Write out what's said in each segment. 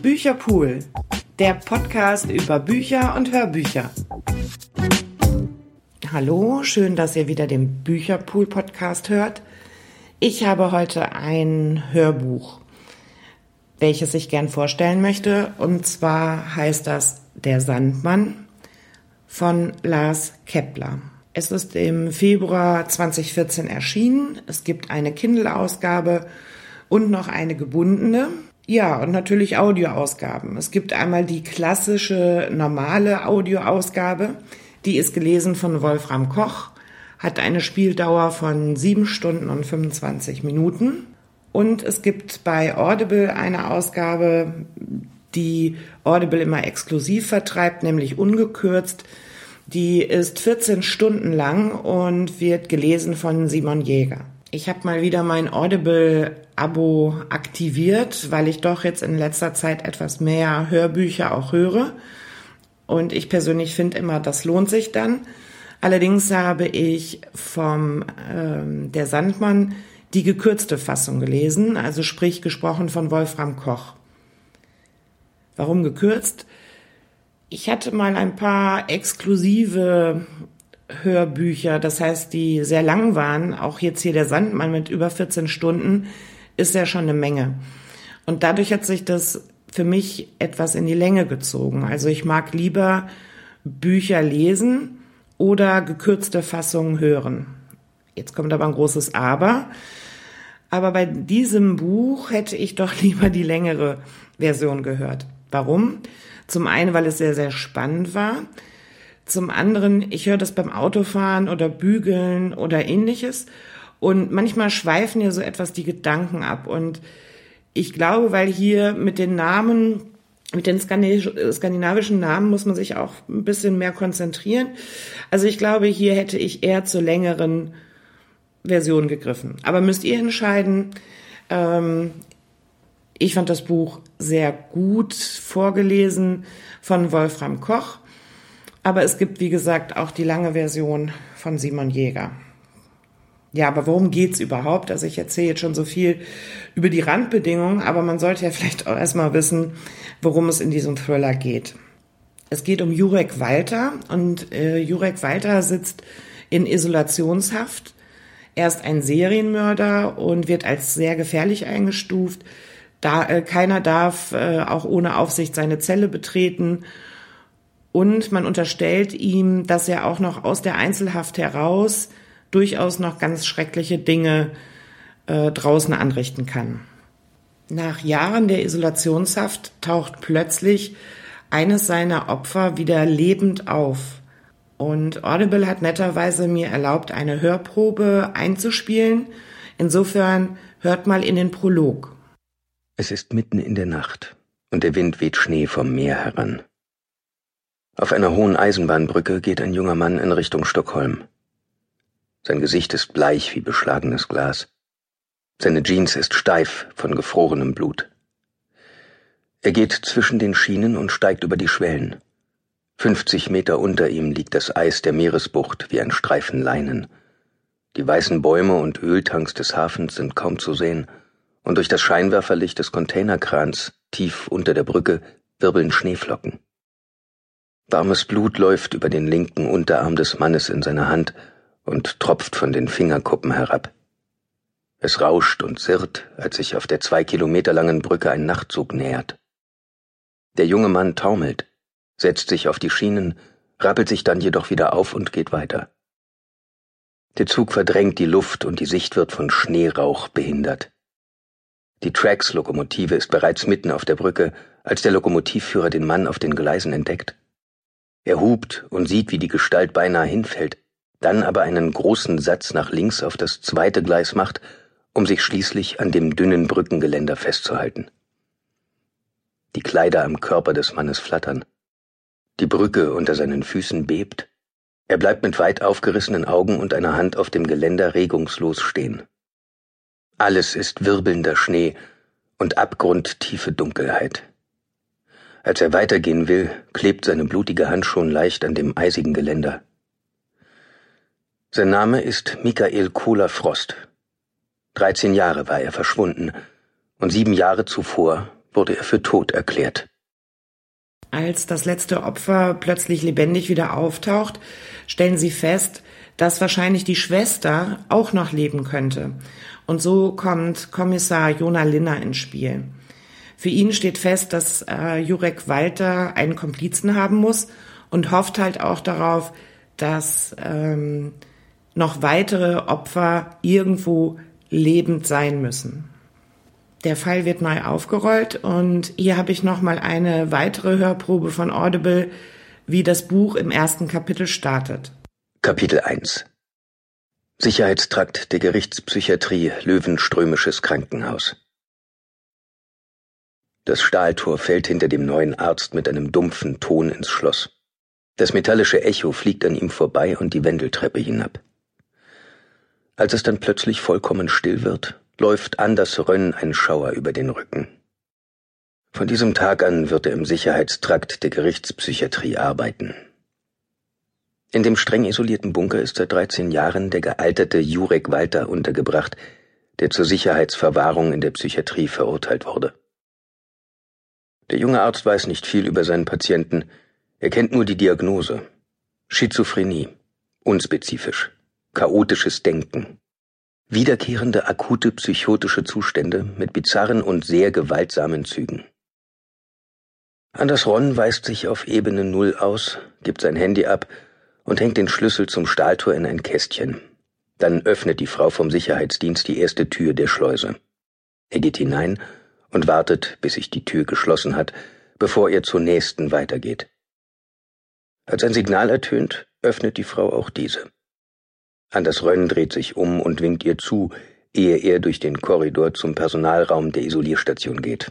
Bücherpool, der Podcast über Bücher und Hörbücher. Hallo, schön, dass ihr wieder den Bücherpool-Podcast hört. Ich habe heute ein Hörbuch, welches ich gern vorstellen möchte. Und zwar heißt das Der Sandmann von Lars Kepler. Es ist im Februar 2014 erschienen. Es gibt eine Kindle-Ausgabe und noch eine gebundene. Ja, und natürlich Audioausgaben. Es gibt einmal die klassische, normale Audioausgabe. Die ist gelesen von Wolfram Koch, hat eine Spieldauer von 7 Stunden und 25 Minuten. Und es gibt bei Audible eine Ausgabe, die Audible immer exklusiv vertreibt, nämlich ungekürzt. Die ist 14 Stunden lang und wird gelesen von Simon Jäger. Ich habe mal wieder mein Audible-Abo aktiviert, weil ich doch jetzt in letzter Zeit etwas mehr Hörbücher auch höre. Und ich persönlich finde immer, das lohnt sich dann. Allerdings habe ich vom Der Sandmann die gekürzte Fassung gelesen, also sprich gesprochen von Wolfram Koch. Warum gekürzt? Ich hatte mal ein paar exklusive Hörbücher, das heißt, die sehr lang waren. Auch jetzt hier Der Sandmann mit über 14 Stunden ist ja schon eine Menge. Und dadurch hat sich das für mich etwas in die Länge gezogen. Also ich mag lieber Bücher lesen oder gekürzte Fassungen hören. Jetzt kommt aber ein großes Aber. Aber bei diesem Buch hätte ich doch lieber die längere Version gehört. Warum? Zum einen, weil es sehr, sehr spannend war. Zum anderen, ich höre das beim Autofahren oder Bügeln oder Ähnliches. Und manchmal schweifen ja so etwas die Gedanken ab. Und ich glaube, weil hier mit den Namen, mit den skandinavischen Namen muss man sich auch ein bisschen mehr konzentrieren. Also ich glaube, hier hätte ich eher zur längeren Version gegriffen. Aber müsst ihr entscheiden. Ich fand das Buch sehr gut vorgelesen von Wolfram Koch. Aber es gibt, wie gesagt, auch die lange Version von Simon Jäger. Ja, aber worum geht's überhaupt? Also ich erzähle jetzt schon so viel über die Randbedingungen, aber man sollte ja vielleicht auch erstmal wissen, worum es in diesem Thriller geht. Es geht um Jurek Walter und Jurek Walter sitzt in Isolationshaft. Er ist ein Serienmörder und wird als sehr gefährlich eingestuft. Keiner darf auch ohne Aufsicht seine Zelle betreten. Und man unterstellt ihm, dass er auch noch aus der Einzelhaft heraus durchaus noch ganz schreckliche Dinge draußen anrichten kann. Nach Jahren der Isolationshaft taucht plötzlich eines seiner Opfer wieder lebend auf. Und Audible hat netterweise mir erlaubt, eine Hörprobe einzuspielen. Insofern hört mal in den Prolog. Es ist mitten in der Nacht und der Wind weht Schnee vom Meer heran. Auf einer hohen Eisenbahnbrücke geht ein junger Mann in Richtung Stockholm. Sein Gesicht ist bleich wie beschlagenes Glas. Seine Jeans ist steif von gefrorenem Blut. Er geht zwischen den Schienen und steigt über die Schwellen. 50 Meter unter ihm liegt das Eis der Meeresbucht wie ein Streifen Leinen. Die weißen Bäume und Öltanks des Hafens sind kaum zu sehen, und durch das Scheinwerferlicht des Containerkrans tief unter der Brücke wirbeln Schneeflocken. Warmes Blut läuft über den linken Unterarm des Mannes in seiner Hand und tropft von den Fingerkuppen herab. Es rauscht und sirrt, als sich auf der 2 Kilometer langen Brücke ein Nachtzug nähert. Der junge Mann taumelt, setzt sich auf die Schienen, rappelt sich dann jedoch wieder auf und geht weiter. Der Zug verdrängt die Luft und die Sicht wird von Schneerauch behindert. Die Trax-Lokomotive ist bereits mitten auf der Brücke, als der Lokomotivführer den Mann auf den Gleisen entdeckt. Er hupt und sieht, wie die Gestalt beinahe hinfällt, dann aber einen großen Satz nach links auf das zweite Gleis macht, um sich schließlich an dem dünnen Brückengeländer festzuhalten. Die Kleider am Körper des Mannes flattern. Die Brücke unter seinen Füßen bebt. Er bleibt mit weit aufgerissenen Augen und einer Hand auf dem Geländer regungslos stehen. Alles ist wirbelnder Schnee und abgrundtiefe Dunkelheit. Als er weitergehen will, klebt seine blutige Hand schon leicht an dem eisigen Geländer. Sein Name ist Michael Kohler-Frost. 13 Jahre war er verschwunden und 7 Jahre zuvor wurde er für tot erklärt. Als das letzte Opfer plötzlich lebendig wieder auftaucht, stellen sie fest, dass wahrscheinlich die Schwester auch noch leben könnte. Und so kommt Kommissar Jona Linna ins Spiel. Für ihn steht fest, dass Jurek Walter einen Komplizen haben muss und hofft halt auch darauf, dass noch weitere Opfer irgendwo lebend sein müssen. Der Fall wird neu aufgerollt und hier habe ich nochmal eine weitere Hörprobe von Audible, wie das Buch im ersten Kapitel startet. Kapitel 1 Sicherheitstrakt der Gerichtspsychiatrie Löwenströmisches Krankenhaus. Das Stahltor fällt hinter dem neuen Arzt mit einem dumpfen Ton ins Schloss. Das metallische Echo fliegt an ihm vorbei und die Wendeltreppe hinab. Als es dann plötzlich vollkommen still wird, läuft Anders Rönn ein Schauer über den Rücken. Von diesem Tag an wird er im Sicherheitstrakt der Gerichtspsychiatrie arbeiten. In dem streng isolierten Bunker ist seit 13 Jahren der gealterte Jurek Walter untergebracht, der zur Sicherheitsverwahrung in der Psychiatrie verurteilt wurde. Der junge Arzt weiß nicht viel über seinen Patienten, er kennt nur die Diagnose: Schizophrenie, unspezifisch, chaotisches Denken. Wiederkehrende akute psychotische Zustände mit bizarren und sehr gewaltsamen Zügen. Anders Rönn weist sich auf Ebene 0 aus, gibt sein Handy ab und hängt den Schlüssel zum Stahltor in ein Kästchen. Dann öffnet die Frau vom Sicherheitsdienst die erste Tür der Schleuse. Er geht hinein und wartet, bis sich die Tür geschlossen hat, bevor er zur nächsten weitergeht. Als ein Signal ertönt, öffnet die Frau auch diese. Anders Rönn dreht sich um und winkt ihr zu, ehe er durch den Korridor zum Personalraum der Isolierstation geht.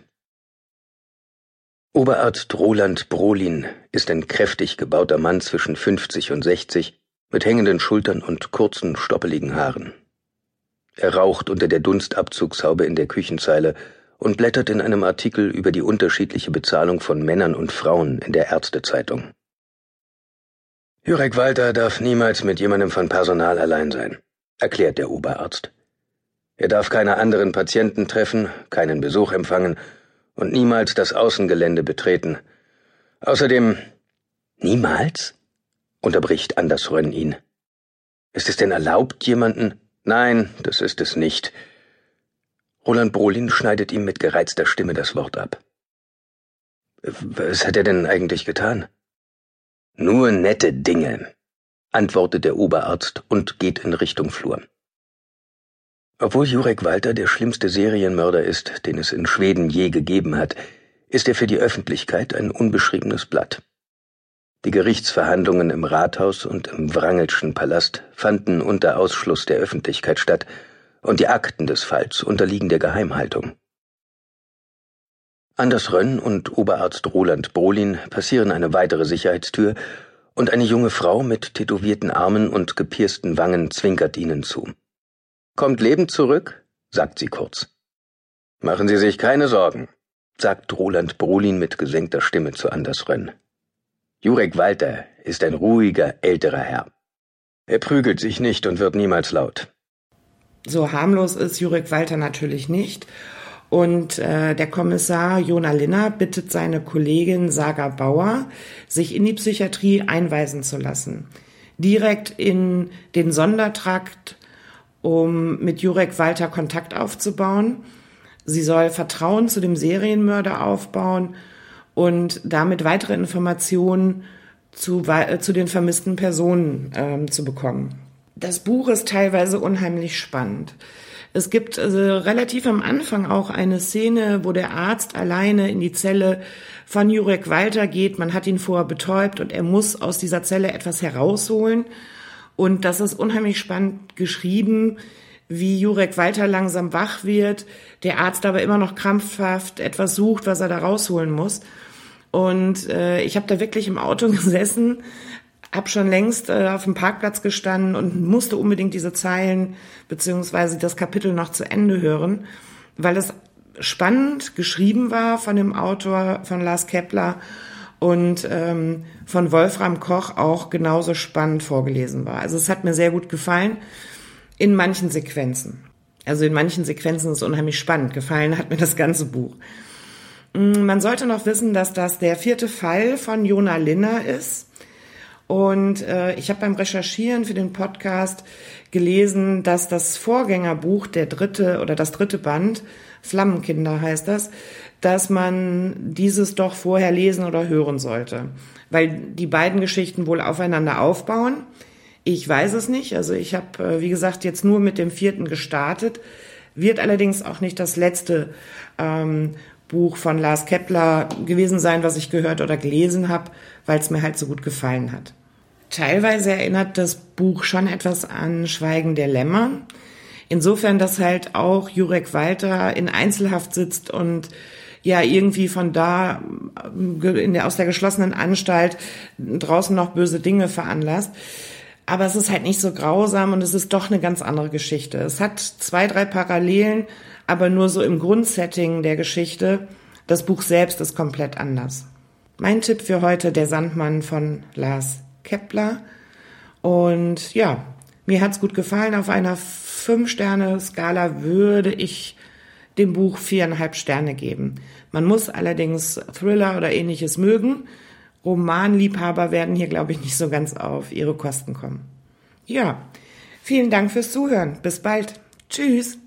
Oberarzt Roland Brolin ist ein kräftig gebauter Mann zwischen 50 und 60, mit hängenden Schultern und kurzen, stoppeligen Haaren. Er raucht unter der Dunstabzugshaube in der Küchenzeile und blättert in einem Artikel über die unterschiedliche Bezahlung von Männern und Frauen in der Ärztezeitung. Jurek Walter darf niemals mit jemandem von Personal allein sein, erklärt der Oberarzt. Er darf keine anderen Patienten treffen, keinen Besuch empfangen und niemals das Außengelände betreten. Außerdem... Niemals? Unterbricht Anders Rönn ihn. Ist es denn erlaubt, jemanden... Nein, das ist es nicht. Roland Brolin schneidet ihm mit gereizter Stimme das Wort ab. Was hat er denn eigentlich getan? Nur nette Dinge, antwortet der Oberarzt und geht in Richtung Flur. Obwohl Jurek Walter der schlimmste Serienmörder ist, den es in Schweden je gegeben hat, ist er für die Öffentlichkeit ein unbeschriebenes Blatt. Die Gerichtsverhandlungen im Rathaus und im Wrangelschen Palast fanden unter Ausschluss der Öffentlichkeit statt und die Akten des Falls unterliegen der Geheimhaltung. Anders Rönn und Oberarzt Roland Brolin passieren eine weitere Sicherheitstür und eine junge Frau mit tätowierten Armen und gepiersten Wangen zwinkert ihnen zu. »Kommt lebend zurück?« sagt sie kurz. »Machen Sie sich keine Sorgen«, sagt Roland Brolin mit gesenkter Stimme zu Anders Rönn. »Jurek Walter ist ein ruhiger, älterer Herr. Er prügelt sich nicht und wird niemals laut.« So harmlos ist Jurek Walter natürlich nicht. Und der Kommissar Jona Linna bittet seine Kollegin Saga Bauer, sich in die Psychiatrie einweisen zu lassen. Direkt in den Sondertrakt, um mit Jurek Walter Kontakt aufzubauen. Sie soll Vertrauen zu dem Serienmörder aufbauen und damit weitere Informationen zu den vermissten Personen zu bekommen. Das Buch ist teilweise unheimlich spannend. Es gibt relativ am Anfang auch eine Szene, wo der Arzt alleine in die Zelle von Jurek Walter geht. Man hat ihn vorher betäubt und er muss aus dieser Zelle etwas herausholen. Und das ist unheimlich spannend geschrieben, wie Jurek Walter langsam wach wird, der Arzt aber immer noch krampfhaft etwas sucht, was er da rausholen muss. Und ich habe da wirklich im Auto gesessen, habe schon längst auf dem Parkplatz gestanden und musste unbedingt diese Zeilen beziehungsweise das Kapitel noch zu Ende hören, weil es spannend geschrieben war von dem Autor, von Lars Kepler und von Wolfram Koch auch genauso spannend vorgelesen war. Also es hat mir sehr gut gefallen in manchen Sequenzen. Also in manchen Sequenzen ist es unheimlich spannend. Gefallen hat mir das ganze Buch. Man sollte noch wissen, dass das der 4. Fall von Jona Linner ist. Und ich habe beim Recherchieren für den Podcast gelesen, dass das Vorgängerbuch, das dritte Band, Flammenkinder heißt das, dass man dieses doch vorher lesen oder hören sollte, weil die beiden Geschichten wohl aufeinander aufbauen. Ich weiß es nicht, also ich habe, wie gesagt, jetzt nur mit dem 4. gestartet, wird allerdings auch nicht das letzte Buch von Lars Kepler gewesen sein, was ich gehört oder gelesen habe, weil es mir halt so gut gefallen hat. Teilweise erinnert das Buch schon etwas an Schweigen der Lämmer. Insofern, dass halt auch Jurek Walter in Einzelhaft sitzt und ja irgendwie von da aus der geschlossenen Anstalt draußen noch böse Dinge veranlasst. Aber es ist halt nicht so grausam und es ist doch eine ganz andere Geschichte. Es hat 2, 3 Parallelen, aber nur so im Grundsetting der Geschichte. Das Buch selbst ist komplett anders. Mein Tipp für heute, Der Sandmann von Lars Kepler. Und ja, mir hat's gut gefallen. Auf einer 5-Sterne-Skala würde ich dem Buch 4,5 Sterne geben. Man muss allerdings Thriller oder Ähnliches mögen. Romanliebhaber werden hier, glaube ich, nicht so ganz auf ihre Kosten kommen. Ja, vielen Dank fürs Zuhören. Bis bald. Tschüss.